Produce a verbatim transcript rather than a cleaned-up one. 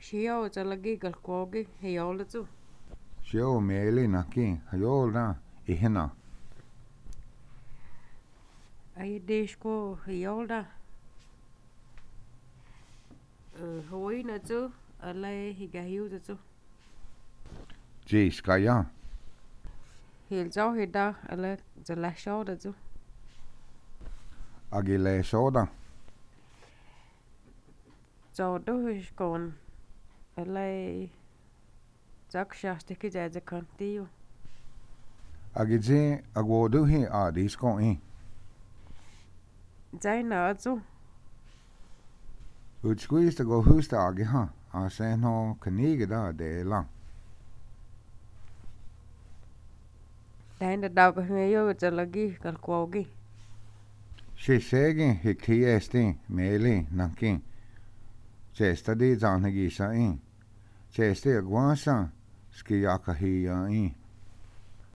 Shio Jalagi Galkogi, Heolatu. Shio Meli Naki, Hayolna, Ihena. Ayadeshko Heolda. Hoi Natu, Alay Higahiu. Ji Skaya. Hiljo Hida, Alay Zalasho. Agile Soda. Jodo is gone. Alay Zakshastiki Jajakantiu. Agidzi Agwoduhi Adis Going. Zainazu. Utsqueeze to go who's the Agiha, Aseno Kanigada de la. Then the dog Hayo Jalagi Galkogi. She segi Hiki Esti, Meli, Nakin. Chesta di Zanagisa in. Chesti Aguasa, Skiakahi in.